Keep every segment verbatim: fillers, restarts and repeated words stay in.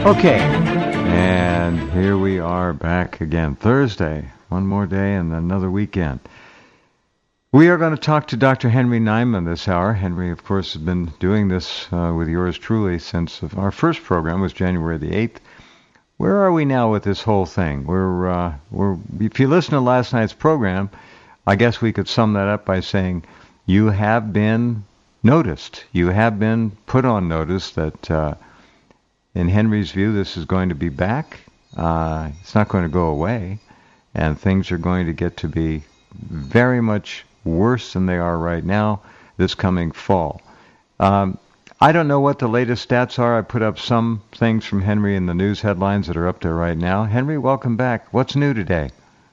Okay, and here we are back again. Thursday, one more day and another weekend. We are going to talk to Doctor Henry Neiman this hour. Henry, of course, has been doing this uh, with yours truly since our first program was January the eighth. Where are we now with this whole thing? We're, uh, we're, if you listen to last night's program, I guess we could sum that up by saying you have been noticed. You have been put on notice that... Uh, In Henry's view, this is going to be back. Uh, it's not going to go away, and things are going to get to be very much worse than they are right now this coming fall. Um, I don't know what the latest stats are. I put up some things from Henry in the news headlines that are up there right now. Henry, welcome back. What's new today?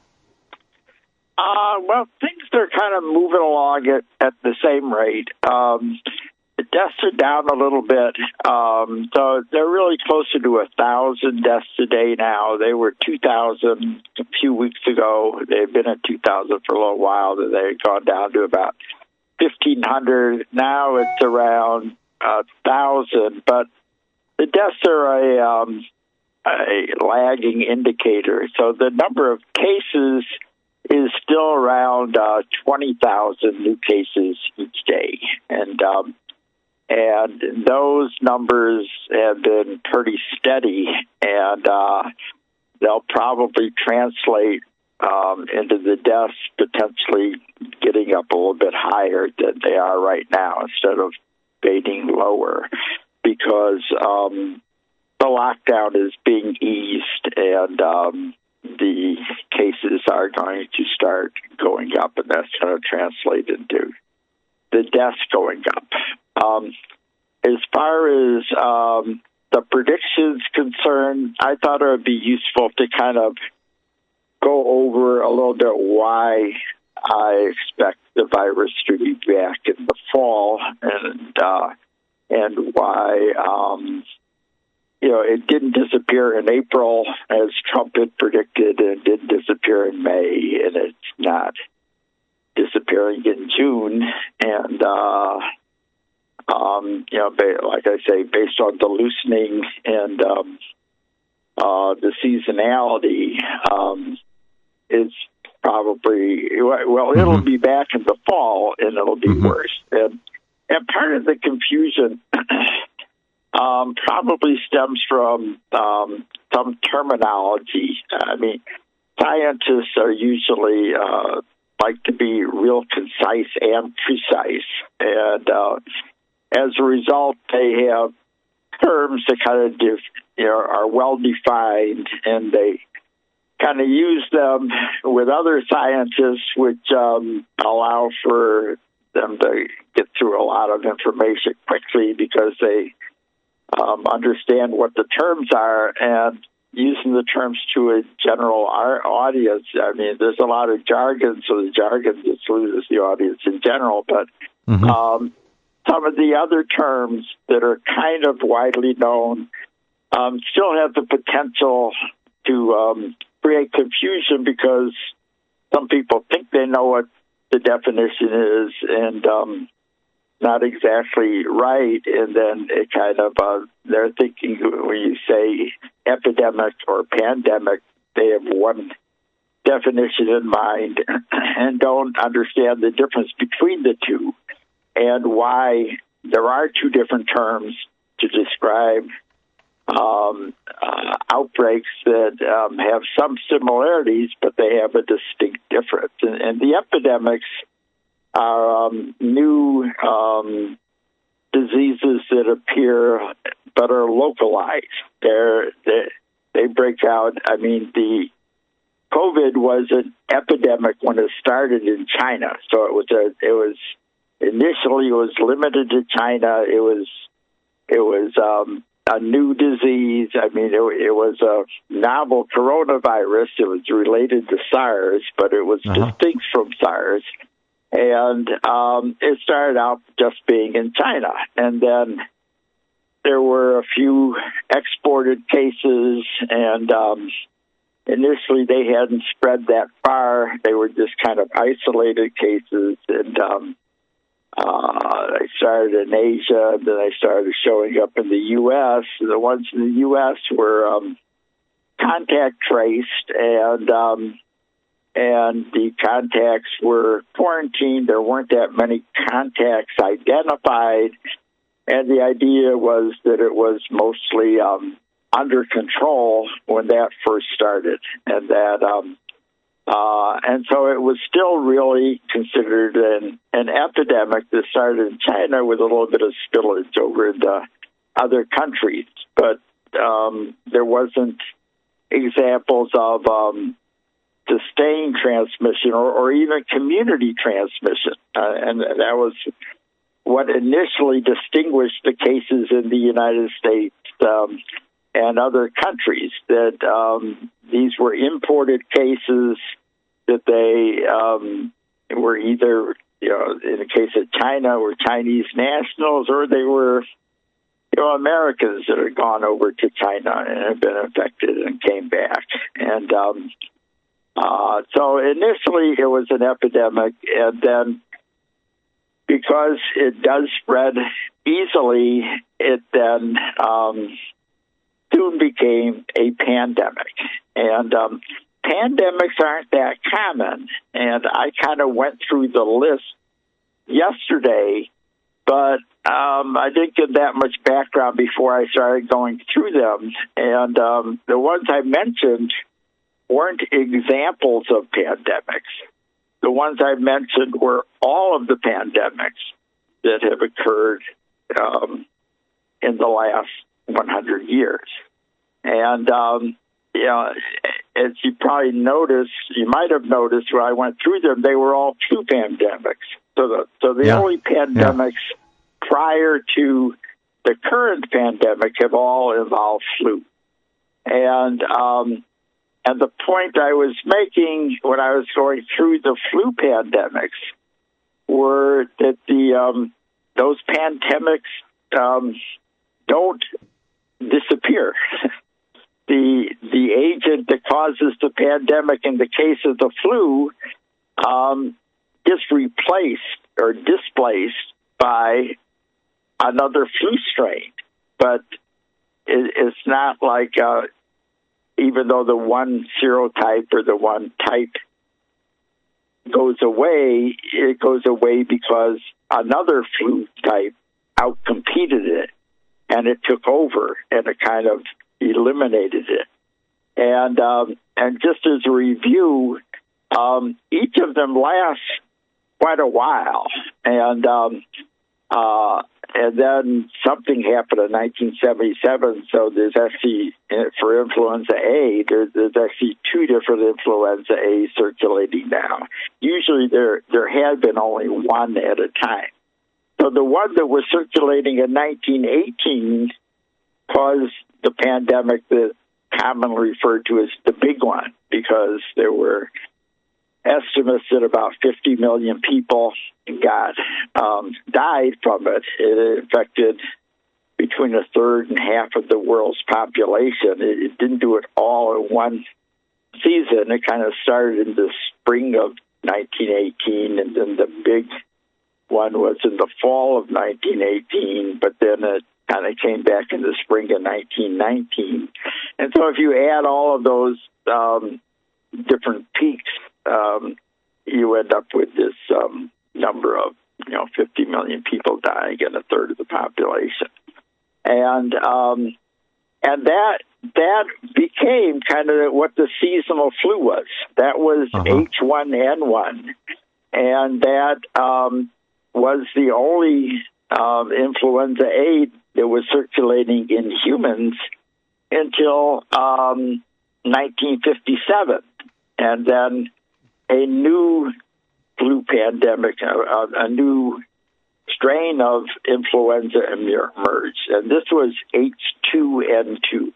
Uh, well, things are kind of moving along at, at the same rate. Um, The deaths are down a little bit, um, so they're really closer to a thousand deaths a day now. They were two thousand a few weeks ago. They've been at two thousand for a little while. They had gone down to about fifteen hundred. Now it's around a thousand, but the deaths are a, um, a lagging indicator. So the number of cases is still around uh, twenty thousand new cases each day, and um, And those numbers have been pretty steady, and uh, they'll probably translate um, into the deaths potentially getting up a little bit higher than they are right now instead of fading lower, because um, the lockdown is being eased and um, the cases are going to start going up, and that's going to translate into the deaths going up. Um, as far as um, the predictions concerned, I thought it would be useful to kind of go over a little bit why I expect the virus to be back in the fall, and uh, and why um, you know it didn't disappear in April as Trump had predicted, and didn't disappear in May, and it's not disappearing in June, and uh, um, you know, like I say, based on the loosening and um, uh, the seasonality, um, it's probably well, it'll mm-hmm. be back in the fall, and it'll be mm-hmm. worse. And and part of the confusion um, probably stems from um, some terminology. I mean, scientists are usually uh, like to be real concise and precise, and uh, as a result, they have terms that kind of def- you know, are well defined, and they kind of use them with other scientists, which um, allow for them to get through a lot of information quickly because they um, understand what the terms are, and using the terms to a general audience. I mean, there's a lot of jargon, so the jargon just loses the audience in general. But mm-hmm. um, some of the other terms that are kind of widely known um, still have the potential to um, create confusion because some people think they know what the definition is and um, not exactly right, and then it kind of uh, they're thinking when you say epidemic or pandemic, they have one definition in mind and don't understand the difference between the two and why there are two different terms to describe um, uh, outbreaks that um, have some similarities, but they have a distinct difference. And, and the epidemics are um, new um, diseases that appear but are localized. They're, they they break out. I mean, the COVID was an epidemic when it started in China. So it was a it was initially it was limited to China. It was it was um, a new disease. I mean, it, it was a novel coronavirus. It was related to SARS, but it was uh-huh. distinct from SARS. And um, it started out just being in China. And then there were a few exported cases, and um, initially they hadn't spread that far. They were just kind of isolated cases. And um, Uh, they started in Asia, then they started showing up in the U S The ones in the U S were um, contact traced, and um, and the contacts were quarantined. There weren't that many contacts identified, and the idea was that it was mostly um, under control when that first started, and that um, uh, and so it was still really considered an, an epidemic that started in China with a little bit of spillage over into other countries, but um, there wasn't examples of um, sustained transmission or, or even community transmission, uh, and that was what initially distinguished the cases in the United States um, and other countries, that um, these were imported cases, that they um, were either, you know, in the case of China, were Chinese nationals, or they were, you know, Americans that had gone over to China and had been infected and came back. And um, uh, so initially it was an epidemic, and then because it does spread easily, it then um, soon became a pandemic. And um, pandemics aren't that common. And I kind of went through the list yesterday, but um, I didn't get that much background before I started going through them. And um, the ones I mentioned weren't examples of pandemics. The ones I mentioned were all of the pandemics that have occurred um, in the last one hundred years. And, um, you know, as you probably noticed, you might have noticed when I went through them, they were all flu pandemics. So the, so the yeah. only pandemics yeah. prior to the current pandemic have all involved flu. And, um, And the point I was making when I was going through the flu pandemics were that the um, those pandemics um, don't disappear. the the agent that causes the pandemic in the case of the flu um, is replaced or displaced by another flu strain, but it, it's not like uh, even though the one serotype or the one type goes away, it goes away because another flu type outcompeted it, and it took over, and it kind of eliminated it. And um, and just as a review, um, each of them lasts quite a while, and um, uh, and then something happened in nineteen seventy-seven. So there's actually, for influenza A, there, there's actually two different influenza A circulating now. Usually there there had been only one at a time. So the one that was circulating in nineteen eighteen caused the pandemic that commonly referred to as the big one, because there were estimates that about fifty million people got um, died from it. It infected between a third and half of the world's population. It, it didn't do it all in one season. It kind of started in the spring of nineteen eighteen, and then the big one was in the fall of nineteen eighteen, but then it kind of came back in the spring of nineteen nineteen. And so if you add all of those um, different peaks, Um, you end up with this um, number of, you know, fifty million people dying and a third of the population. And um, and that that became kind of what the seasonal flu was. That was uh-huh. H one N one. And that um, was the only um, influenza A that was circulating in humans until um, nineteen fifty-seven. And then a new flu pandemic, a, a new strain of influenza emerged, and this was H two N two.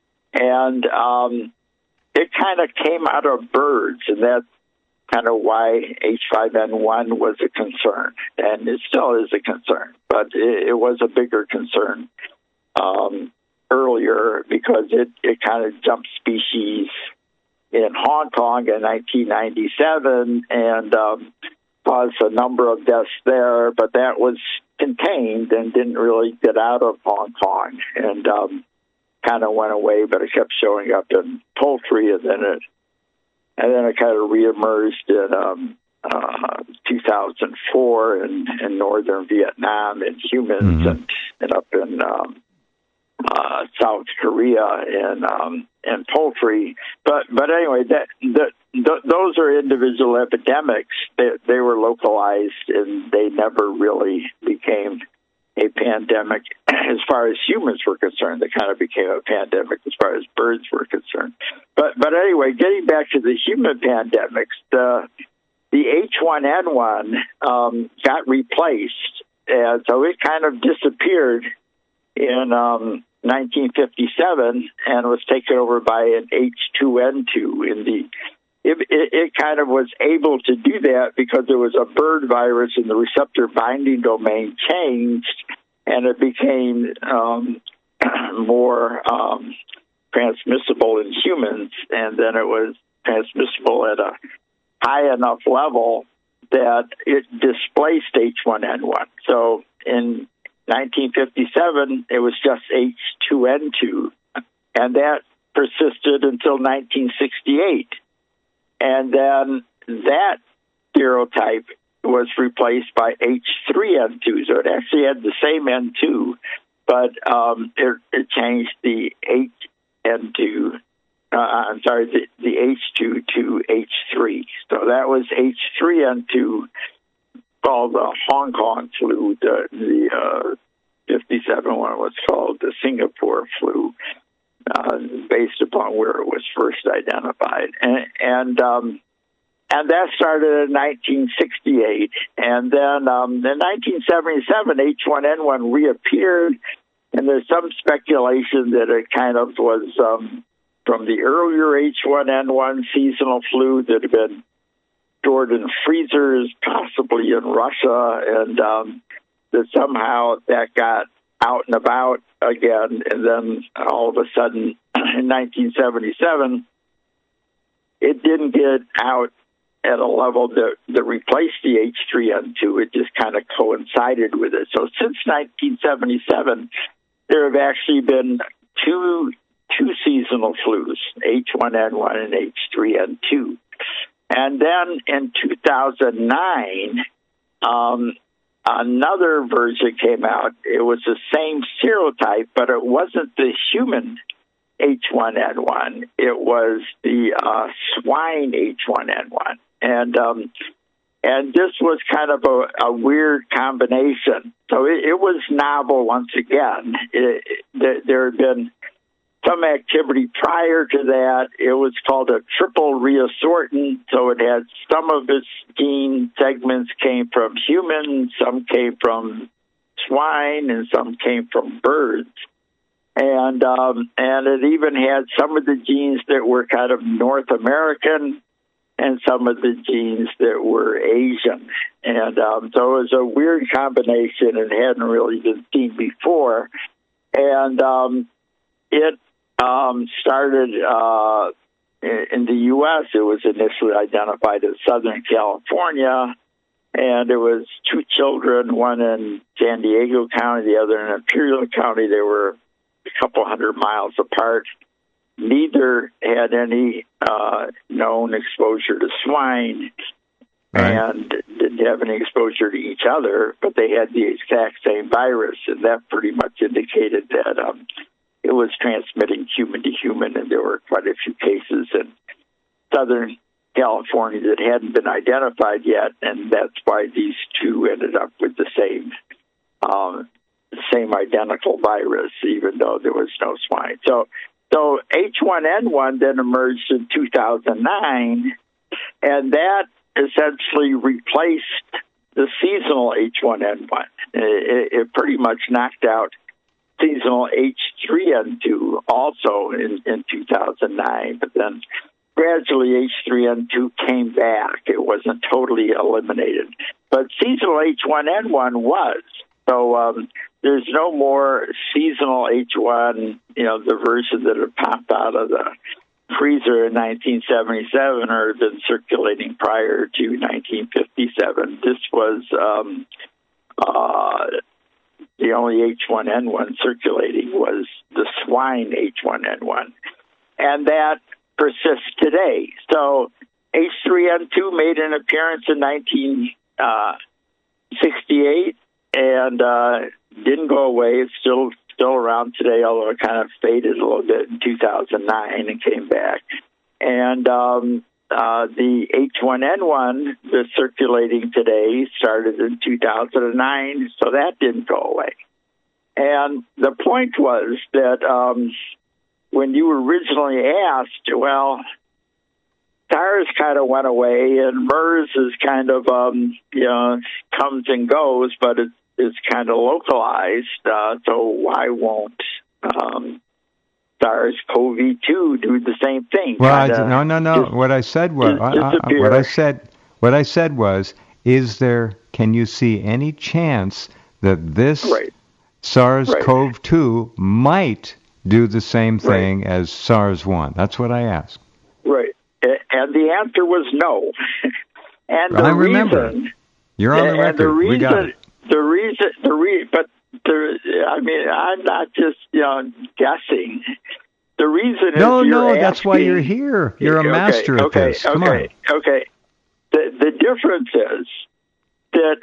And um, it kind of came out of birds, and that's kind of why H five N one was a concern, and it still is a concern, but it, it was a bigger concern um, earlier because it, it kind of jumped species in Hong Kong in nineteen ninety-seven, and um, caused a number of deaths there, but that was contained and didn't really get out of Hong Kong, and um, kind of went away. But it kept showing up in poultry, and then it and then it kind of reemerged in um, uh, two thousand four in, in northern Vietnam in humans, mm-hmm. and, and up in um, uh, South Korea in um, in poultry. But but anyway, that the, the, those are individual epidemics. They, they were localized, and they never really became a pandemic as far as humans were concerned. They kind of became a pandemic as far as birds were concerned. But but anyway, getting back to the human pandemics, the the H one N one um, got replaced, and so it kind of disappeared in um, nineteen fifty-seven and was taken over by an H two N two. In the it, it, it kind of was able to do that because it was a bird virus and the receptor binding domain changed, and it became um, more um, transmissible in humans, and then it was transmissible at a high enough level that it displaced H one N one. So in nineteen fifty-seven, it was just H two N two, and that persisted until nineteen sixty-eight. And then that serotype was replaced by H three N two. So it actually had the same N two, but um, it, it changed the H N two, uh, I'm sorry, the, the H two to H three. So that was H three N two, called the Hong Kong flu. The, the uh, fifty-seven one was called the Singapore flu, uh, based upon where it was first identified. And and, um, and that started in nineteen sixty-eight. And then um, in nineteen seventy-seven, H one N one reappeared, and there's some speculation that it kind of was um, from the earlier H one N one seasonal flu that had been stored in freezers, possibly in Russia, and um, that somehow that got out and about again, and then all of a sudden in nineteen seventy-seven, it didn't get out at a level that, that replaced the H three N two. It just kind of coincided with it. So since nineteen seventy-seven, there have actually been two two seasonal flus, H one N one and H three N two. And then in two thousand nine, um, another version came out. It was the same serotype, but it wasn't the human H one N one. It was the uh, swine H one N one. And um, and this was kind of a, a weird combination. So it, it was novel once again. It, it, there had been some activity prior to that. It was called a triple reassortant, so it had some of its gene segments came from humans, some came from swine, and some came from birds. And um, and it even had some of the genes that were kind of North American and some of the genes that were Asian. And um, so it was a weird combination and hadn't really been seen before. And um, it Um, started uh, in the U S It was initially identified as Southern California, and it was two children, one in San Diego County, the other in Imperial County. They were a couple hundred miles apart. Neither had any uh, known exposure to swine, right, and didn't have any exposure to each other, but they had the exact same virus, and that pretty much indicated that um, it was transmitting human to human, and there were quite a few cases in Southern California that hadn't been identified yet, and that's why these two ended up with the same um, same identical virus, even though there was no swine. So, so H one N one then emerged in two thousand nine, and that essentially replaced the seasonal H one N one. It, it pretty much knocked out seasonal H three N two also in, in two thousand nine, but then gradually H three N two came back. It wasn't totally eliminated, but seasonal H one N one was. So um, there's no more seasonal H one, you know, the version that had popped out of the freezer in nineteen seventy-seven or had been circulating prior to nineteen fifty-seven. This was um, uh, the only H one N one circulating was the swine H one N one, and that persists today. So H three N two made an appearance in nineteen sixty-eight and uh, didn't go away. It's still still around today, although it kind of faded a little bit in two thousand nine and came back. And um, uh, the H one N one that's circulating today started in two thousand nine, so that didn't go away. And the point was that um, when you were originally asked, well, SARS kind of went away, and MERS is kind of, um, you know, comes and goes, but it, it's kind of localized. Uh, so why won't um, SARS-C o V two do the same thing? Well, I, no, no, no. Dis- what I said was, I, I, what I said, what I said was, is there? Can you see any chance that this right. SARS-C o V two right. might do the same thing right. as SARS one? That's what I asked. Right. And the answer was no. And the I remember. reason, You're on the record. And the reason, we got it. The reason, the re, but the, I mean, I'm not just you know guessing. The reason is no, you're no. asking, that's why you're here. You're a okay, master at okay, this. Come okay, on. Okay. The the difference is that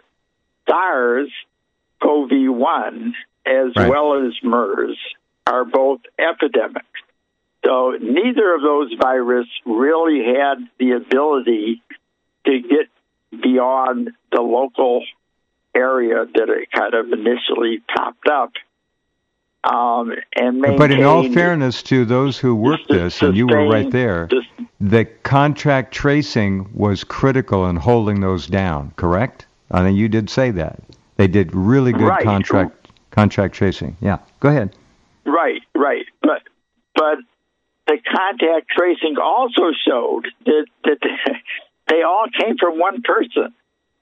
SARS-C o V one as right. well as MERS are both epidemics. So neither of those viruses really had the ability to get beyond the local area that it kind of initially popped up. Um, and but in all fairness to those who worked this, sustain, and you were right there, just, the contract tracing was critical in holding those down, correct? I mean, you did say that. They did really good right. contract contract tracing. Yeah, go ahead. Right, right. But but the contact tracing also showed that, that they all came from one person.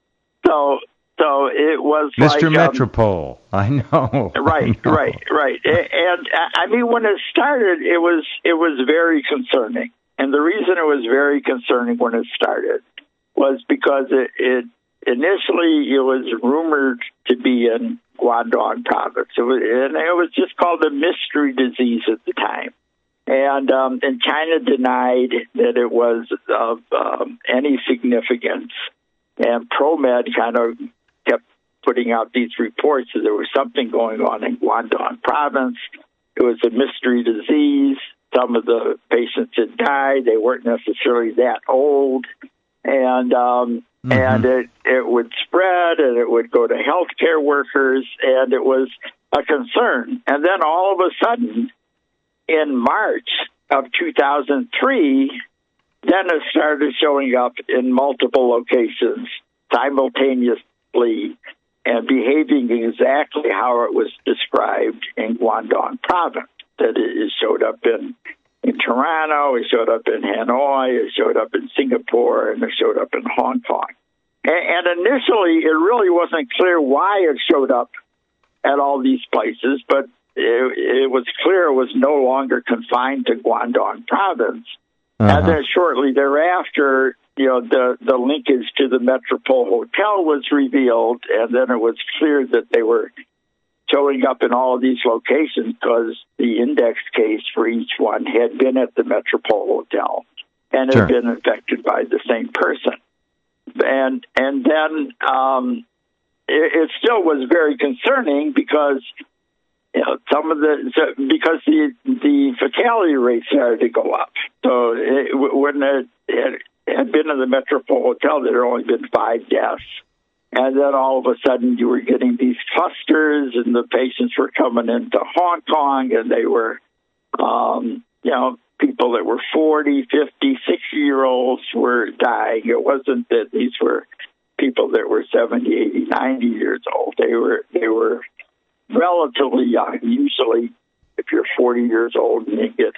So so it was Mister like... Metropole. Um, I know. Right, I know. right, right. And, I mean, when it started, it was it was very concerning. And the reason it was very concerning when it started was because it, it initially it was rumored to be in Guangdong province. It was, and it was just called a mystery disease at the time. And um, and China denied that it was of um, any significance. And ProMed kind of kept putting out these reports that there was something going on in Guangdong province. It was a mystery disease. Some of the patients had died. They weren't necessarily that old. And um, mm-hmm. and it, it would spread, and it would go to healthcare workers, and it was a concern. And then all of a sudden, in March of two thousand three, then it started showing up in multiple locations simultaneously and behaving exactly how it was described in Guangdong province. That it showed up in, in Toronto, it showed up in Hanoi, it showed up in Singapore, and it showed up in Hong Kong. And, and initially, it really wasn't clear why it showed up at all these places, but it, it was clear it was no longer confined to Guangdong province. Uh-huh. And then shortly thereafter, you know, the, the linkage to the Metropole Hotel was revealed, and then it was clear that they were showing up in all of these locations because the index case for each one had been at the Metropole Hotel and sure. had been infected by the same person. And and then um, it, it still was very concerning because you know, some of the so, because the the fatality rate started to go up. So it, when it, it had been in the Metropole Hotel, there had only been five deaths, and then all of a sudden you were getting these clusters, and the patients were coming into Hong Kong, and they were, um, you know, people that were forty, fifty, sixty-year-olds were dying. It wasn't that these were people that were seventy, eighty, ninety years old. They were they were relatively young. Usually, if you're forty years old and you get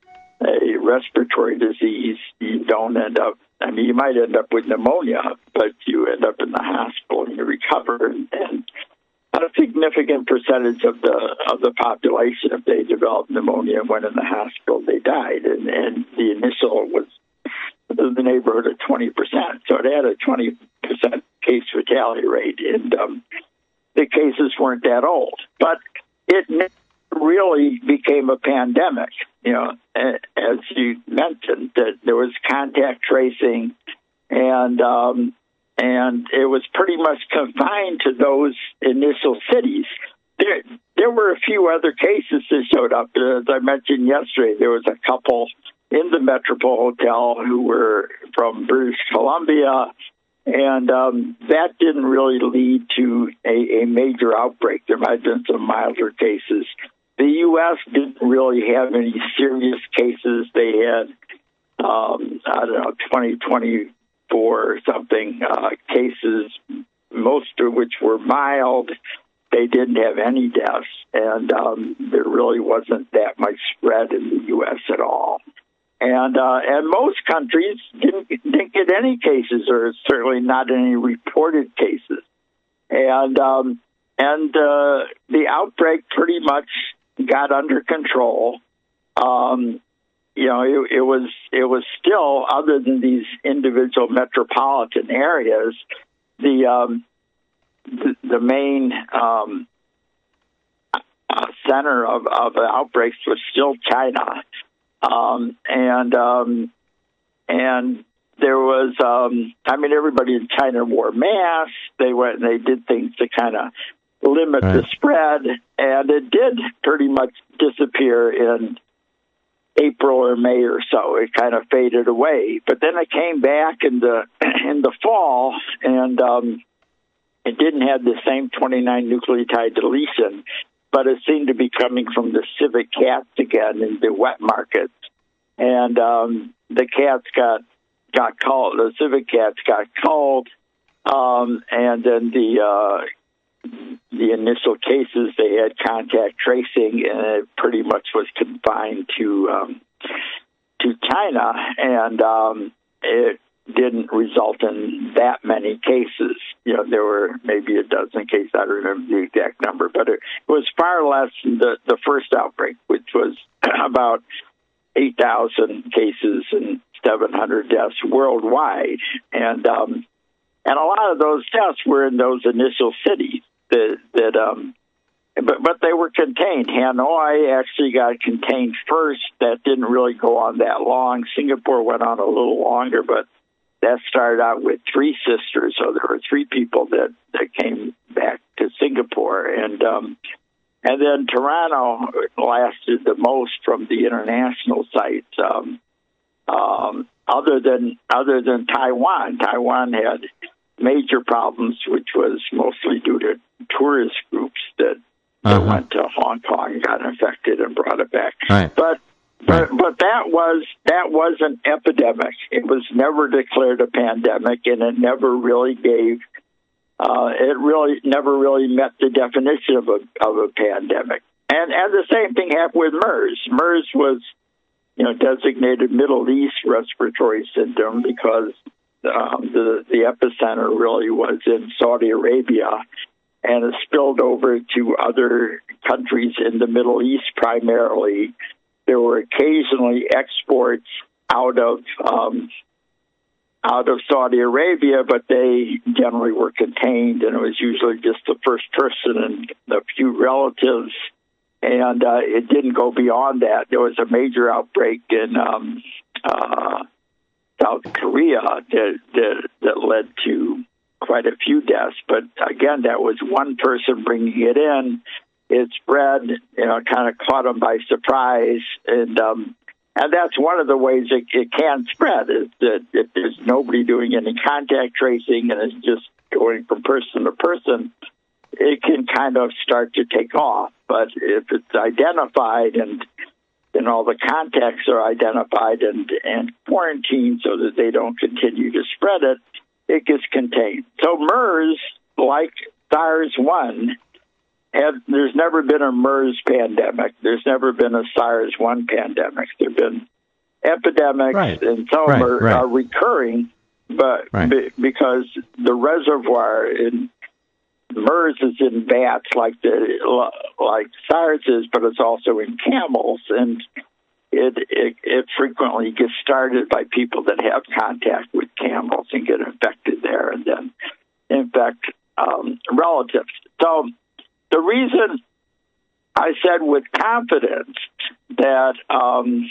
a respiratory disease, you don't end up, I mean, you might end up with pneumonia, but you end up in the hospital and you recover. And, and a significant percentage of the of the population, if they developed pneumonia and went in the hospital, they died. And, and the initial was in the neighborhood of twenty percent. So it had a twenty percent case fatality rate. And um, the cases weren't that old. But it never really became a pandemic. You know, as you mentioned, that there was contact tracing, and um, and it was pretty much confined to those initial cities. There, there were a few other cases that showed up. As I mentioned yesterday, there was a couple in the Metropole Hotel who were from British Columbia, and um, that didn't really lead to a, a major outbreak. There might have been some milder cases. The U S didn't really have any serious cases. They had, um, I don't know, twenty, twenty-four or something uh, cases, most of which were mild. They didn't have any deaths, and um, there really wasn't that much spread in the U S at all. And uh, and most countries didn't, didn't get any cases, or certainly not any reported cases. And um, and uh, the outbreak pretty much got under control. Um, you know, it, it was it was still, other than these individual metropolitan areas, the um, the, the main um, uh, center of, of the outbreaks was still China. Um, and, um, and there was, um, I mean, everybody in China wore masks. They went and they did things to kind of limit right. the spread. And it did pretty much disappear in April or May or so. It kind of faded away. But then it came back in the, in the fall, and, um, it didn't have the same twenty-nine nucleotide deletion, but it seemed to be coming from the civet cats again in the wet markets. And um, the cats got got called, the civet cats got called, um, and then the uh, the initial cases, they had contact tracing, and it pretty much was confined to um, to China, and um, it didn't result in that many cases. You know, there were maybe a dozen cases. I don't remember the exact number, but it was far less than the, the first outbreak, which was about eight thousand cases and seven hundred deaths worldwide. And um, and a lot of those deaths were in those initial cities that, that um, but, but they were contained. Hanoi actually got contained first. That didn't really go on that long. Singapore went on a little longer, but that started out with three sisters, so there were three people that, that came back to Singapore. And um, and then Toronto lasted the most from the international sites, um, um, other than other than Taiwan. Taiwan had major problems, which was mostly due to tourist groups that, that uh-huh. went to Hong Kong and got infected and brought it back. Right. But But, but that was that was an epidemic. It was never declared a pandemic, and it never really gave. Uh, it really never really met the definition of a of a pandemic. And and the same thing happened with MERS. MERS was, you know, designated Middle East respiratory syndrome because um, the the epicenter really was in Saudi Arabia, and it spilled over to other countries in the Middle East primarily. There were occasionally exports out of um, out of Saudi Arabia, but they generally were contained, and it was usually just the first person and a few relatives, and uh, it didn't go beyond that. There was a major outbreak in um, uh, South Korea that, that that led to quite a few deaths, but again, that was one person bringing it in. It spread, you know, kind of caught them by surprise, and um, and that's one of the ways it, it can spread, is that if there's nobody doing any contact tracing and it's just going from person to person, it can kind of start to take off. But if it's identified and and all the contacts are identified and, and quarantined so that they don't continue to spread it, it gets contained. So MERS, like SARS one, Have, there's never been a MERS pandemic. There's never been a SARS one pandemic. There have been epidemics, right. and some right, are, right. are recurring, but right. be, because the reservoir in MERS is in bats like the like SARS is, but it's also in camels, and it, it it frequently gets started by people that have contact with camels and get infected there, and then infect um, relatives. So the reason I said with confidence that um,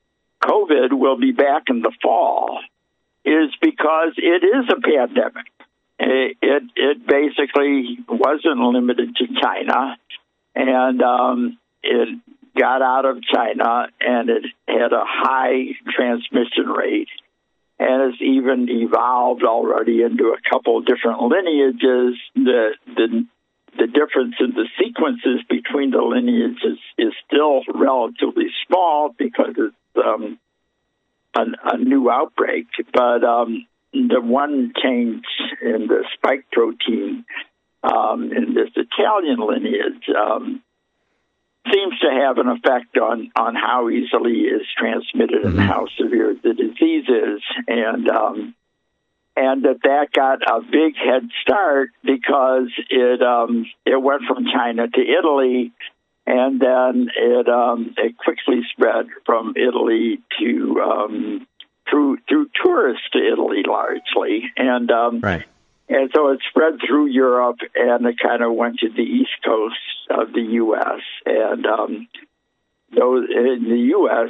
COVID will be back in the fall is because it is a pandemic. It, it, it basically wasn't limited to China, and um, it got out of China, and it had a high transmission rate, and it's even evolved already into a couple of different lineages. The the the difference in the sequences between the lineages is still relatively small because it's um, a, a new outbreak, but um, the one change in the spike protein um, in this Italian lineage um, seems to have an effect on, on how easily it's transmitted and how severe the disease is. And um, and that that got a big head start because it um, it went from China to Italy, and then it um, it quickly spread from Italy to um, through through tourists to Italy largely, and um, right. And so it spread through Europe, and it kind of went to the east coast of the U S And um, those in the U S,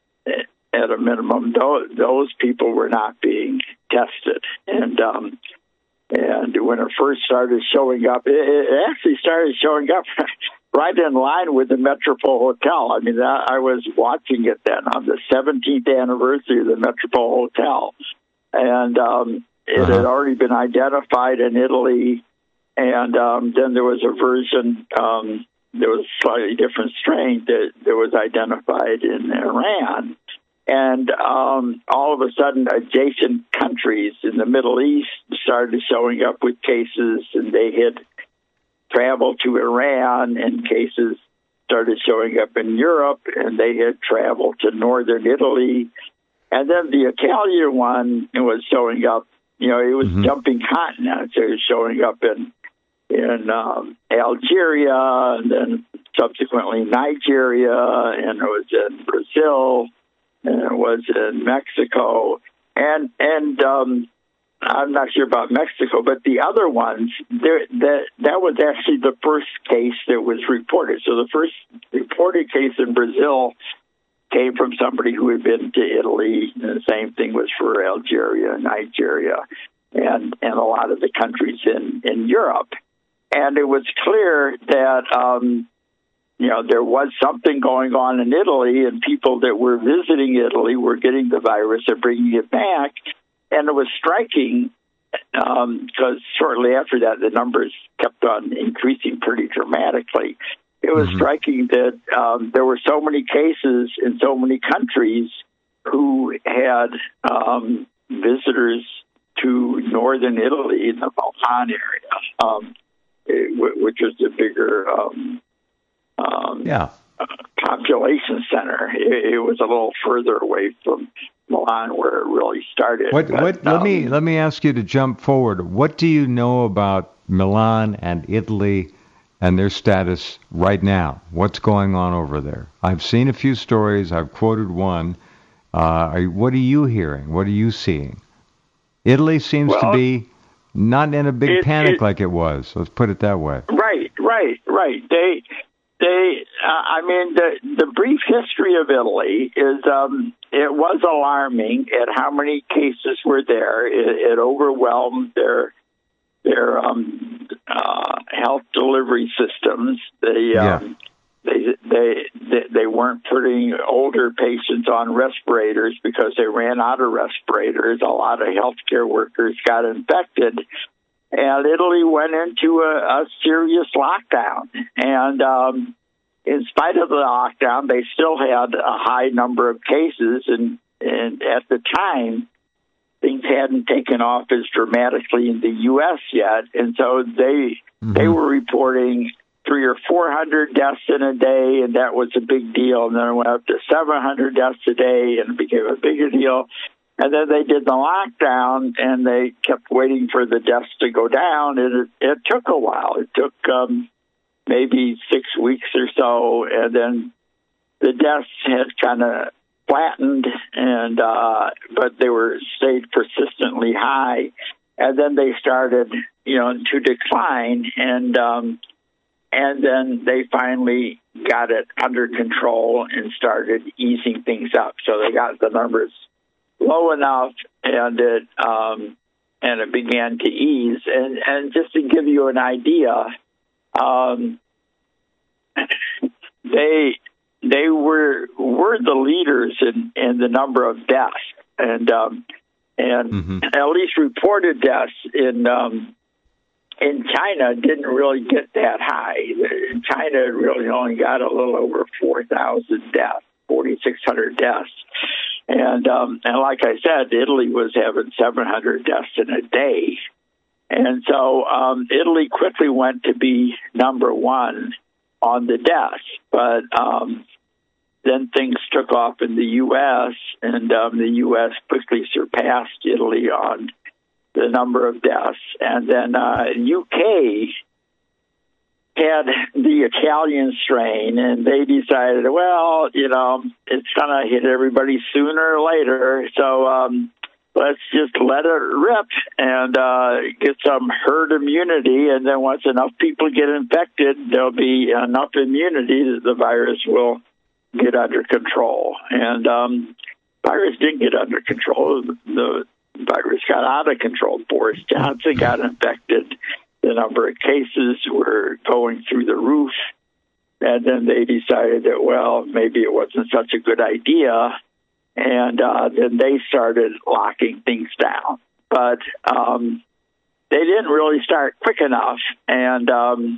at a minimum, those, those people were not being tested. And um, and when it first started showing up, it, it actually started showing up right in line with the Metropole Hotel. I mean, I, I was watching it then on the seventeenth anniversary of the Metropole Hotel, and um, it uh-huh. had already been identified in Italy, and um, then there was a version, um, there was a slightly different strain that, that was identified in Iran. And um, all of a sudden, adjacent countries in the Middle East started showing up with cases, and they had traveled to Iran, and cases started showing up in Europe, and they had traveled to northern Italy. And then the Italian one was showing up. You know, it was mm-hmm. jumping continents. It was showing up in in um, Algeria, and then subsequently Nigeria, and it was in Brazil, and it was in Mexico. And and um, I'm not sure about Mexico, but the other ones, there that that was actually the first case that was reported. So the first reported case in Brazil came from somebody who had been to Italy. And the same thing was for Algeria, Nigeria, and, and a lot of the countries in, in Europe. And it was clear that, um, you know, there was something going on in Italy, and people that were visiting Italy were getting the virus and bringing it back. And it was striking um, because shortly after that, the numbers kept on increasing pretty dramatically. It was mm-hmm. striking that um, there were so many cases in so many countries who had um, visitors to northern Italy, in the Milan area, um, it, which was the bigger um, um, yeah. uh, population center. It, it was a little further away from Milan, where it really started. What? But, what? Um, let me let me ask you to jump forward. What do you know about Milan and Italy and their status right now? What's going on over there? I've seen a few stories. I've quoted one. Uh, are, what are you hearing? What are you seeing? Italy seems well, to be not in a big it, panic it, like it was. Let's put it that way. Right, right, right. They, they. Uh, I mean, the the brief history of Italy is um, it was alarming at how many cases were there. It, it overwhelmed their their um, uh, health delivery systems. They, yeah. um, they, they, they, they weren't putting older patients on respirators because they ran out of respirators. A lot of healthcare workers got infected, and Italy went into a, a serious lockdown. And um, in spite of the lockdown, they still had a high number of cases, and, and at the time, things hadn't taken off as dramatically in the U S yet, and so they mm-hmm. they were reporting three or four hundred deaths in a day, and that was a big deal. And then it went up to seven hundred deaths a day, and it became a bigger deal. And then they did the lockdown, and they kept waiting for the deaths to go down, and it, it took a while. It took um, maybe six weeks or so, and then the deaths had kind of flattened, and uh, but they were stayed persistently high, and then they started, you know, to decline, and um, and then they finally got it under control and started easing things up. So they got the numbers low enough, and it um, and it began to ease. And, and just to give you an idea, um, they they were were the leaders in, in the number of deaths, and um, and mm-hmm. at least reported deaths in um, in China didn't really get that high. China really only got a little over four thousand deaths, forty-six hundred deaths. And um, and like I said, Italy was having seven hundred deaths in a day. And so um, Italy quickly went to be number one on the deaths. But um, then things took off in the U S, and um, the U S quickly surpassed Italy on the number of deaths. And then uh, U K had the Italian strain, and they decided, well, you know, it's going to hit everybody sooner or later, so um, let's just let it rip and uh, get some herd immunity, and then once enough people get infected, there'll be enough immunity that the virus will get under control. And um, virus didn't get under control. The virus got out of control. Boris Johnson got infected. The number of cases were going through the roof. And then they decided that, well, maybe it wasn't such a good idea. And uh, then they started locking things down. But um, they didn't really start quick enough. And um,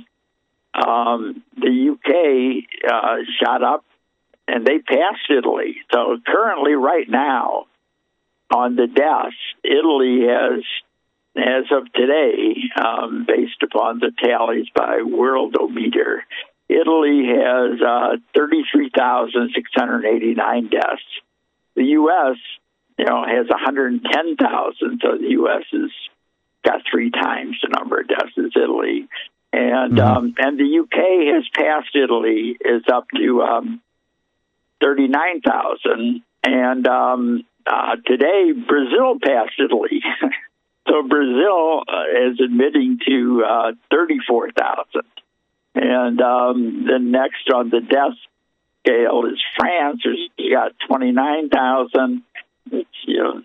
um, the U K uh, shot up, and they passed Italy. So currently, right now, on the deaths, Italy has, as of today, um, based upon the tallies by Worldometer, Italy has uh, thirty-three thousand six hundred eighty-nine deaths. The U S, you know, has one hundred ten thousand, so the U S has got three times the number of deaths as Italy. And mm-hmm. um, and the U K has passed Italy, is up to um, thirty-nine thousand. And um, uh, today, Brazil passed Italy. So Brazil uh, is admitting to uh, thirty-four thousand. And um, then next on the death scale is France. You got twenty-nine thousand, which, you know,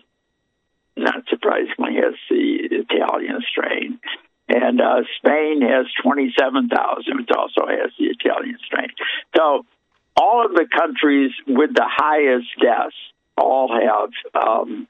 not surprisingly has the Italian strain. And uh, Spain has twenty-seven thousand, which also has the Italian strain. So all of the countries with the highest deaths all have um,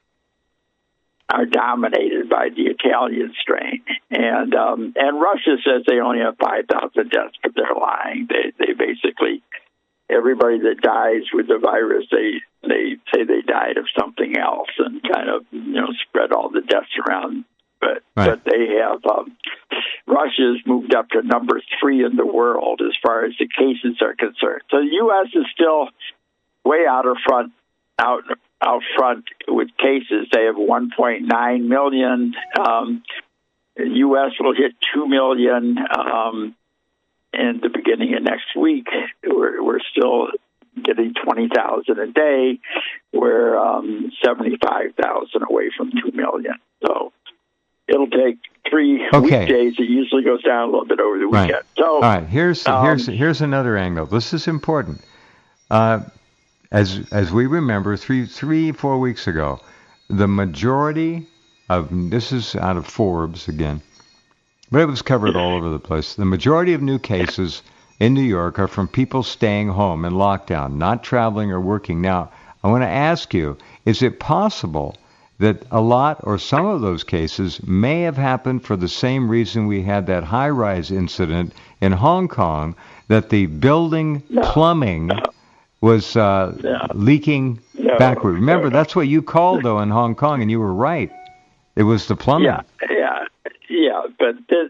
are dominated by the Italian strain. And um, and Russia says they only have five thousand deaths, but they're lying. They they basically, everybody that dies with the virus, they they say they died of something else, and kind of, you know, spread all the deaths around. But right. but they have, um, Russia's moved up to number three in the world as far as the cases are concerned. So the U S is still way out of front, out out front with cases. They have one point nine million. Um, the U S will hit two million um, in the beginning of next week. We're, we're still getting twenty thousand a day. We're um, seventy-five thousand away from two million. So it'll take three okay. weekdays. It usually goes down a little bit over the weekend. Right. So, all right, here's um, here's here's another angle. This is important. Uh, as as we remember, three three four weeks ago, the majority of, this is out of Forbes again, but it was covered all over the place. The majority of new cases in New York are from people staying home in lockdown, not traveling or working. Now, I want to ask you: is it possible that a lot or some of those cases may have happened for the same reason we had that high-rise incident in Hong Kong, that the building no. plumbing was uh, no. leaking no. backward? Remember, that's what you called, though, in Hong Kong, and you were right. It was the plumbing. Yeah, yeah, yeah, but this,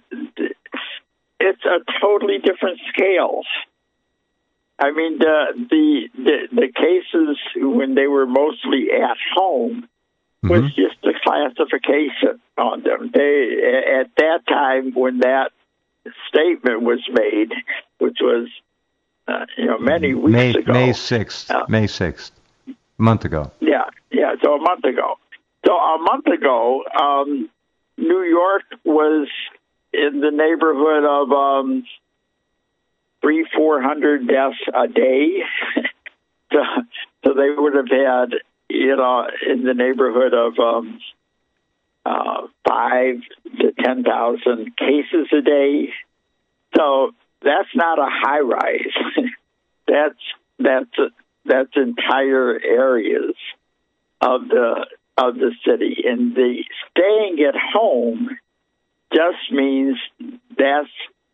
it's a totally different scale. I mean, the, the the the cases when they were mostly at home, was Mm-hmm. just a classification on them. They, at that time, when that statement was made, which was, uh, you know, many weeks May, ago. May sixth. Uh, May sixth. A month ago. Yeah, yeah, so a month ago. So a month ago, um, New York was in the neighborhood of um, three, four hundred deaths a day. so, so they would have had, you know, in the neighborhood of um, uh, five to ten thousand cases a day. So that's not a high rise. that's that's that's entire areas of the of the city, and the staying at home just means that's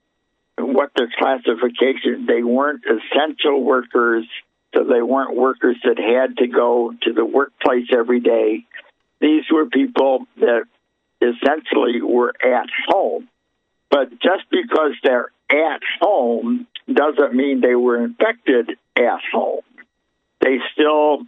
what their classification. They weren't essential workers, so they weren't workers that had to go to the workplace every day. These were people that essentially were at home. But just because they're at home doesn't mean they were infected at home. They still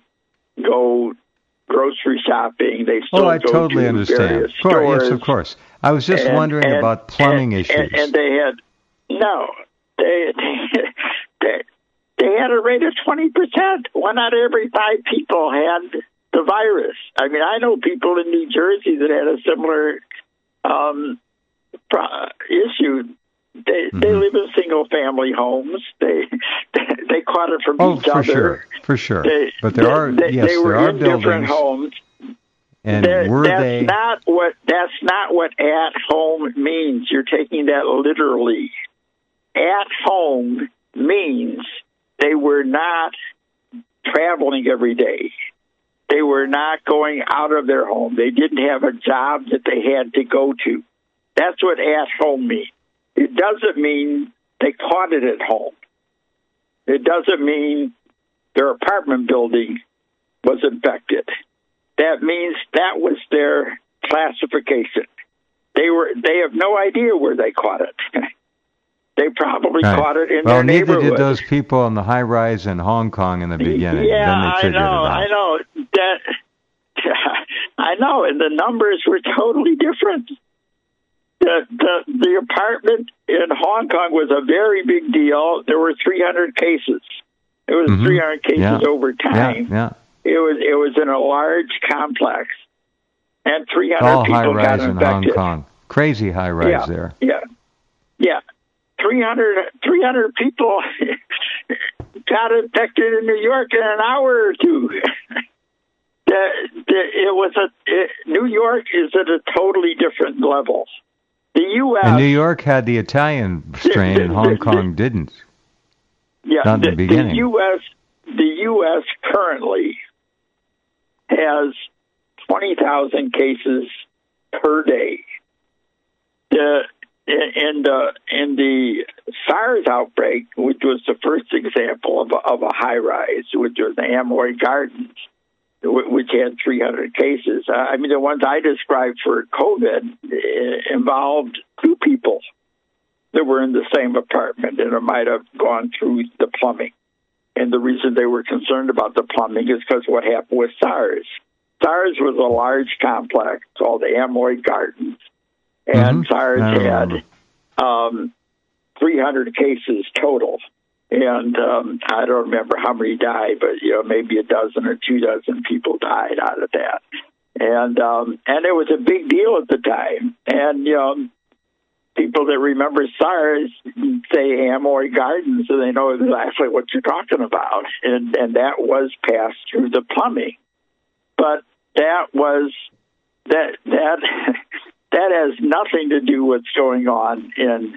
go grocery shopping. They still oh, I go totally to understand. various Of course, stores. yes, of course. I was just And- wondering and- about plumbing and, issues. And, and they had no, they they they had a rate of twenty percent. One out of every five people had the virus. I mean, I know people in New Jersey that had a similar um, pro- issue. They Mm-hmm. they live in single family homes. They they caught it from oh, each for other. sure, for sure. They, but there they, are they, yes, they were there are in different buildings. homes. And That- were that's they? not what that's not what at home means. You're taking that literally. At home means they were not traveling every day. They were not going out of their home. They didn't have a job that they had to go to. That's what at home means. It doesn't mean they caught it at home. It doesn't mean their apartment building was infected. That means that was their classification. They were they have no idea where they caught it. They probably Right. caught it in well, their neither neighborhood. did those people in the high rise in Hong Kong in the beginning. Yeah, then they I figured know, it out. I know that. I know, and the numbers were totally different. The, the the apartment in Hong Kong was a very big deal. There were three hundred cases. It was Mhm. three hundred cases Yeah. over time. Yeah, yeah. It was it was in a large complex, and three It's hundred all high people got rise in Hong infected. Kong. Crazy high rise yeah, there. yeah, yeah. three hundred, three hundred people got infected in New York in an hour or two. the, the, it was a it, New York is at a totally different level. The U S And New York had the Italian strain, the- and Hong the- Kong didn't. Yeah, Not in the the, beginning. the U S the U S currently has twenty thousand cases per day. The in the in the SARS outbreak, which was the first example of a, of a high rise, which was the Amoy Gardens, which had three hundred cases. I mean, the ones I described for COVID involved two people that were in the same apartment, and it might have gone through the plumbing. And the reason they were concerned about the plumbing is because what happened with SARS. SARS was a large complex called the Amoy Gardens, and Mhm. SARS I had remember. um, three hundred cases total. And um, I don't remember how many died, but you know, maybe a dozen or two dozen people died out of that. And um, and it was a big deal at the time. And you know, people that remember SARS say Amoy Gardens, so they know exactly what you're talking about. And and that was passed through the plumbing. But that was that that that has nothing to do with what's going on in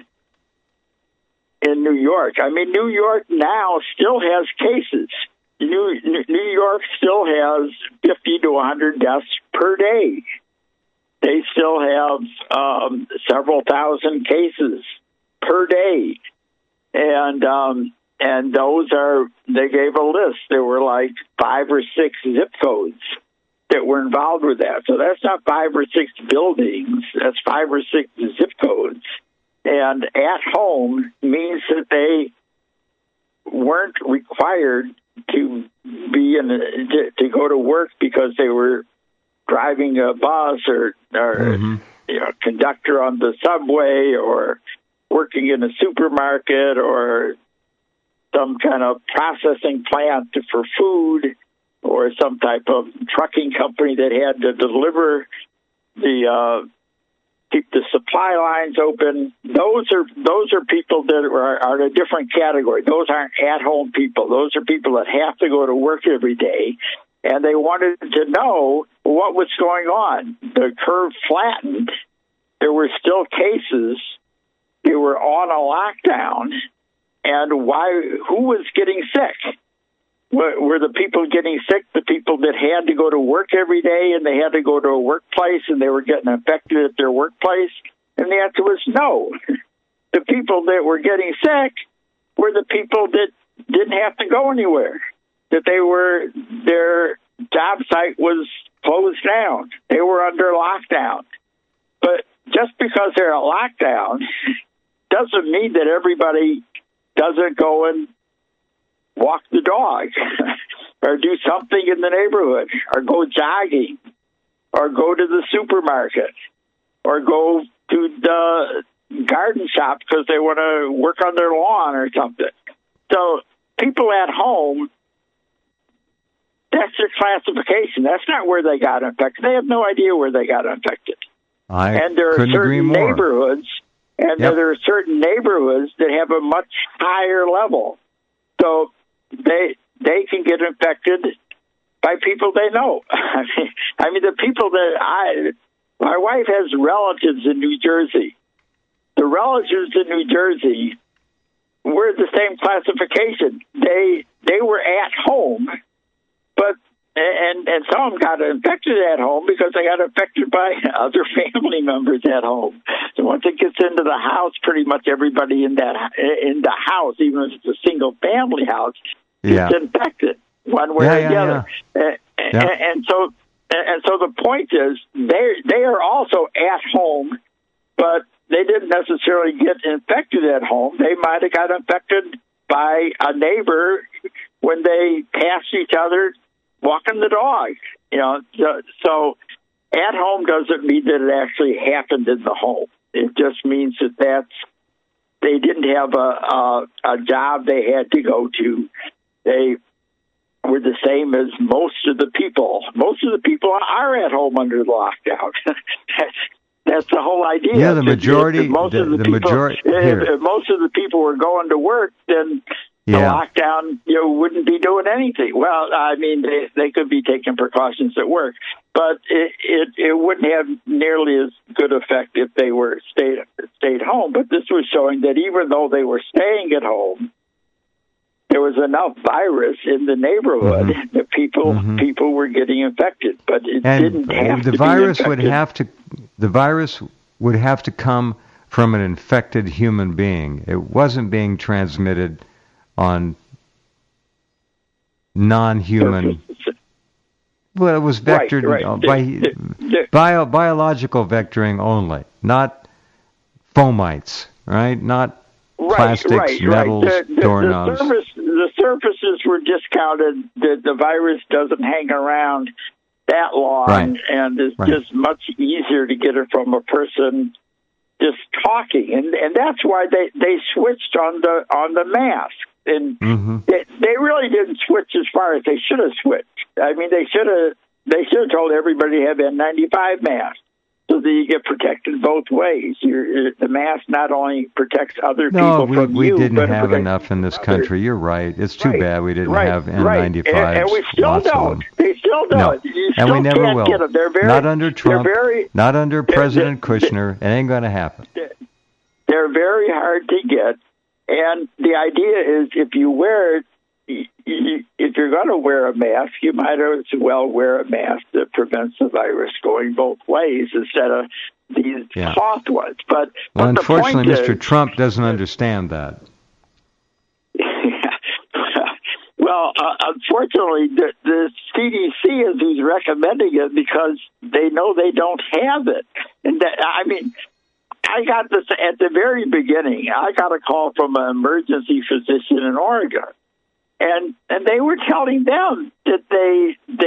in New York. I mean, New York now still has cases. New New York still has fifty to one hundred deaths per day. They still have um, several thousand cases per day, and um, and those are they gave a list. There were like five or six zip codes that were involved with that. So that's not five or six buildings. That's five or six zip codes. And at home means that they weren't required to be in to, to go to work because they were driving a bus or, or mm-hmm. you know, conductor on the subway or working in a supermarket or some kind of processing plant for food or some type of trucking company that had to deliver the uh, keep the supply lines open. Those are those are people that are, are in a different category. Those aren't at-home people. Those are people that have to go to work every day, and they wanted to know what was going on. The curve flattened. There were still cases. They were on a lockdown, and why? Who was getting sick? Were, were the people getting sick the people that had to go to work every day and they had to go to a workplace and they were getting infected at their workplace? And the answer was no. The people that were getting sick were the people that didn't have to go anywhere, that they were, their job site was closed down. They were under lockdown. But just because they're a lockdown doesn't mean that everybody doesn't go and walk the dog or do something in the neighborhood or go jogging or go to the supermarket or go to the garden shop because they want to work on their lawn or something. So people at home, that's their classification. That's not where they got infected. They have no idea where they got infected. I and there are couldn't agree certain more. neighborhoods, and yep. there are certain neighborhoods that have a much higher level. So they they can get infected by people they know. I mean, I mean, the people that I, my wife has relatives in New Jersey. The relatives in New Jersey were the same classification. They they were at home, but and and some of them got infected at home because they got infected by other family members at home. So once it gets into the house, pretty much everybody in that in the house, even if it's a single family house, yeah. gets infected one way yeah, or yeah, the other. Yeah. And, yeah. and, and so and so the point is they they are also at home, but they didn't necessarily get infected at home. They might have got infected by a neighbor when they passed each other walking the dog. You know, so, so at home doesn't mean that it actually happened in the home. It just means that that's, they didn't have a, a, a job they had to go to. They were the same as most of the people. Most of the people are at home under lockdown. that's, that's the whole idea. Yeah, the majority. If, if most the, of the, the people, majority. If, if most of the people were going to work, then the yeah. lockdown, you know, wouldn't be doing anything. Well, I mean, they, they could be taking precautions at work, but it, it it wouldn't have nearly as good effect if they were stayed stayed home. But this was showing that even though they were staying at home, there was enough virus in the neighborhood mm-hmm. that people mm-hmm. people were getting infected. But it and didn't have the to virus be would have to the virus would have to come from an infected human being. It wasn't being transmitted on non-human. Well, it was vectored right, right. by the, the, bio, biological vectoring only, not fomites, right? Not right, plastics, right, metals, right. The, the, doorknobs. The, surface, the surfaces were discounted. The, the virus doesn't hang around that long, right. and it's right. just much easier to get it from a person just talking, and and that's why they, they switched on the on the mask. And mm-hmm. they, they really didn't switch as far as they should have switched. I mean, they should have they should have told everybody to have N ninety-five masks so that you get protected both ways. You're, the mask not only protects other no, people we, from we you, didn't but have it enough in this country. You're right. It's too right, bad we didn't right, have N ninety-fives. Right. And, and we still lots don't. Of them. They still don't. No. You and still we never can't will. Get them. They're very, not under Trump. Very, not under President Kushner. It ain't going to happen. They're very hard to get. And the idea is if you wear it, if you're going to wear a mask, you might as well wear a mask that prevents the virus going both ways instead of these yeah. cloth ones. But, well, but unfortunately, Mister Is, Trump doesn't understand that. Well, uh, unfortunately, the, the C D C is who's recommending it because they know they don't have it. And that, I mean, I got this at the very beginning. I got a call from an emergency physician in Oregon, and and they were telling them that they that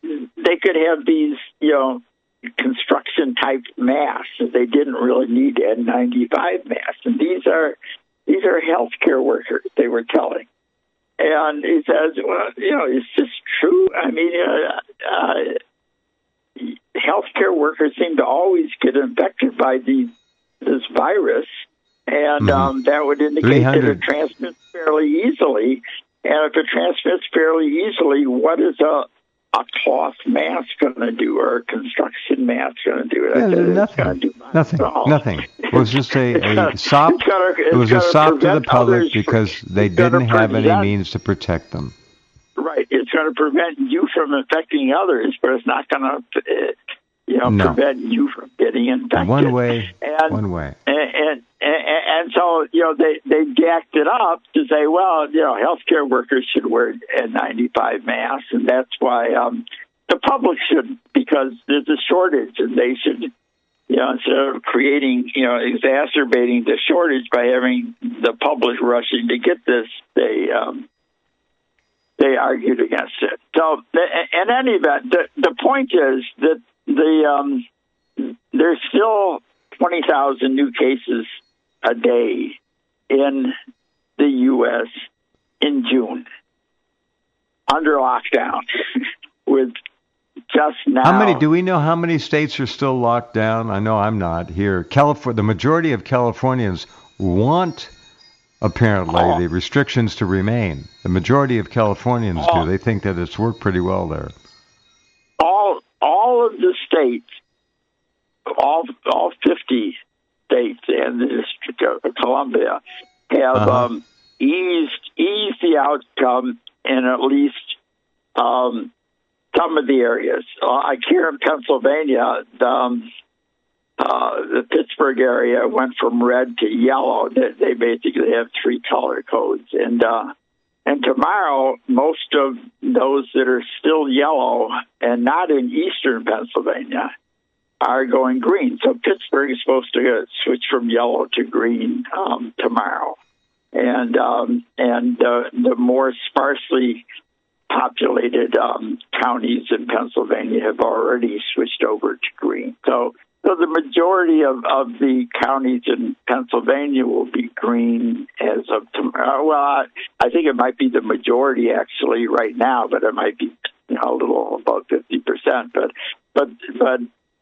they could have these, you know, construction type masks. They didn't really need N ninety-five masks, and these are these are healthcare workers. They were telling, and he says, well, you know, it's just true. I mean, uh, uh, healthcare workers seem to always get infected by these this virus, and mm-hmm. um, that would indicate that it transmits fairly easily. And if it transmits fairly easily, what is a a cloth mask going to do, or a construction mask going to do? Yeah, nothing. Do nothing. Nothing. It was just a, a sop. Gonna, it was a sop to the public because from, they didn't have prevent, any means to protect them. Right. It's going to prevent you from infecting others, but it's not going to, uh, you know, no. prevent you from getting infected. One way. And, one way. And, and and and so you know they they jacked it up to say, well, you know, healthcare workers should wear N ninety-five masks, and that's why um, the public should, because there's a shortage, and they should, you know, instead of creating, you know, exacerbating the shortage by having the public rushing to get this, they um, they argued against it. So, in any event, the the point is that the um, there's still twenty thousand new cases a day in the U S in June under lockdown. With just now, how many do we know? How many states are still locked down? I know I'm not here. California, the majority of Californians want apparently oh. the restrictions to remain. The majority of Californians oh. do. They think that it's worked pretty well there. All all of the states, all all fifty states and the District of Columbia have uh-huh. um, eased eased the outcome in at least um, some of the areas. Uh, I care in Pennsylvania, the, um, uh, the Pittsburgh area went from red to yellow. They, they basically have three color codes, and uh, and tomorrow most of those that are still yellow and not in eastern Pennsylvania are going green. So Pittsburgh is supposed to switch from yellow to green um, tomorrow. And um, and uh, the more sparsely populated um, counties in Pennsylvania have already switched over to green. So so the majority of, of the counties in Pennsylvania will be green as of tomorrow. Well, I, I think it might be the majority actually right now, but it might be, you know, a little about fifty percent. But but but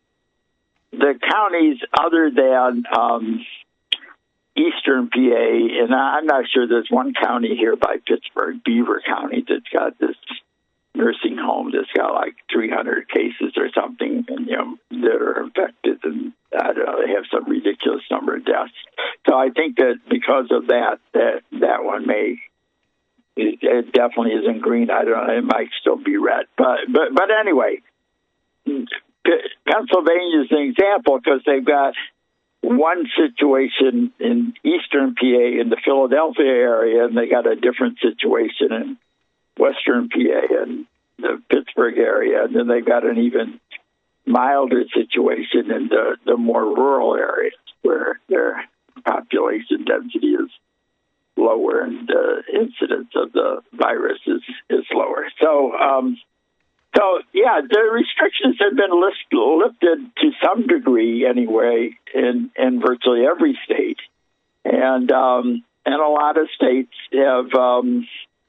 the counties other than um, eastern P A, and I'm not sure there's one county here by Pittsburgh, Beaver County, that's got this nursing home that's got like three hundred cases or something, and, you know, that are infected, and I don't know, they have some ridiculous number of deaths. So I think that because of that, that that one may, it, it definitely isn't green. I don't know, it might still be red, but but but anyway. Pennsylvania is an example because they've got one situation in eastern P A in the Philadelphia area, and they got a different situation in western P A and the Pittsburgh area, and then they've got an even milder situation in the, the more rural areas where their population density is lower and the incidence of the virus is, is lower. So, um, So, yeah, the restrictions have been lift, lifted to some degree anyway in, in virtually every state. And um, and a lot of states have, um,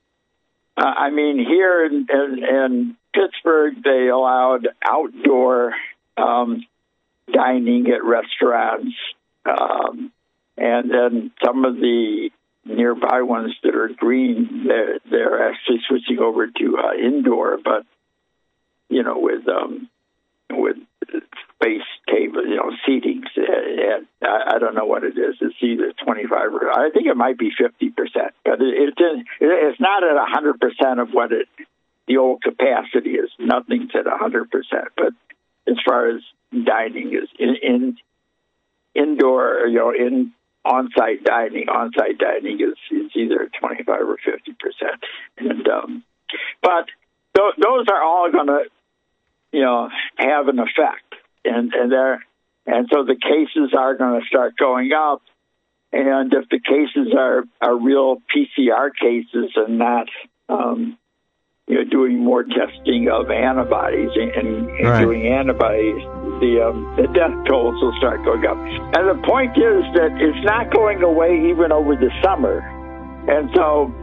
I mean, here in, in, in Pittsburgh, they allowed outdoor um, dining at restaurants. Um, and then some of the nearby ones that are green, they're, they're actually switching over to uh, indoor, but you know, with um, with space table, you know, seatings. And I, I don't know what it is. It's either twenty-five or I think it might be fifty percent, but it, it, it's not at one hundred percent of what it, the old capacity is. Nothing's at one hundred percent. But as far as dining is in, in indoor, you know, in on-site dining, on-site dining is, is either twenty-five or fifty percent. And um, but th- those are all going to, you know, have an effect, and and there, and so the cases are going to start going up, and if the cases are, are real P C R cases and not um, you know, doing more testing of antibodies and, and Right. doing antibodies, the um, the death tolls will start going up. And the point is that it's not going away even over the summer. And so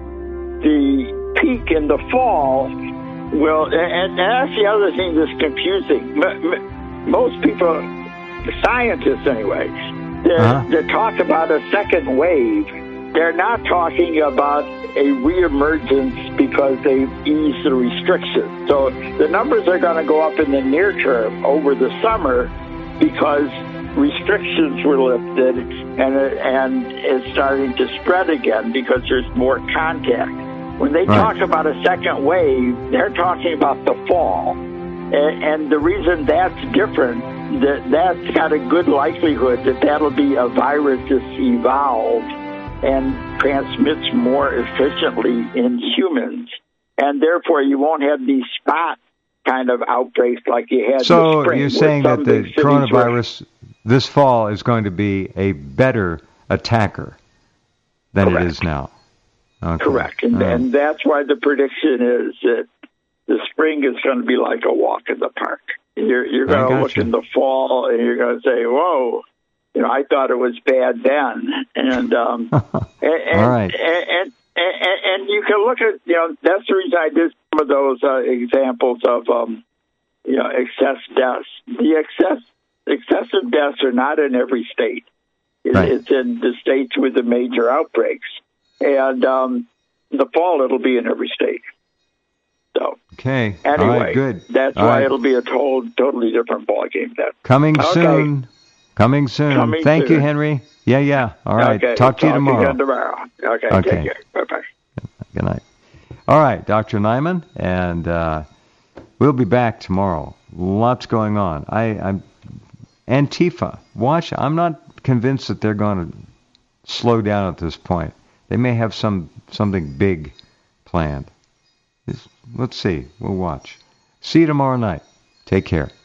the peak in the fall will, and, and that's the other thing that's confusing. M- m- most people, scientists anyway, they're, Uh-huh. they talk about a second wave. They're not talking about a reemergence because they've eased the restrictions. So the numbers are going to go up in the near term over the summer because restrictions were lifted and it, and it's starting to spread again because there's more contact. When they Right. talk about a second wave, they're talking about the fall. And, and the reason that's different, that that's got a good likelihood that that'll be a virus that's evolved and transmits more efficiently in humans. And therefore, you won't have these spot kind of outbreaks like you had in the So spring. you're where saying some that the big cities were- coronavirus this fall is going to be a better attacker than Correct. it is now. Okay. Correct. And, All right. and that's why the prediction is that the spring is going to be like a walk in the park. You're, you're I going to got look you. in the fall and you're going to say, whoa, you know, I thought it was bad then. And, um, and, and, All right. and, and, and, and you can look at, you know, that's the reason I did some of those uh, examples of, um, you know, excess deaths. The excess, excessive deaths are not in every state. It, Right. It's in the states with the major outbreaks. And um, the fall, it'll be in every state. So Okay. anyway, All right, good. that's All why right. it'll be a total, totally different ballgame then. Coming Okay. soon. Coming soon. Coming Thank you, soon. Henry. Yeah, yeah. All right. Okay, Talk to you talk tomorrow. again tomorrow. Okay, Okay. take care. Bye-bye. Good night. All right, Doctor Nyman, and uh, we'll be back tomorrow. Lots going on. I, I'm Antifa. Watch. I'm not convinced that they're going to slow down at this point. They may have some something big planned. It's- Let's see. We'll watch. See you tomorrow night. Take care.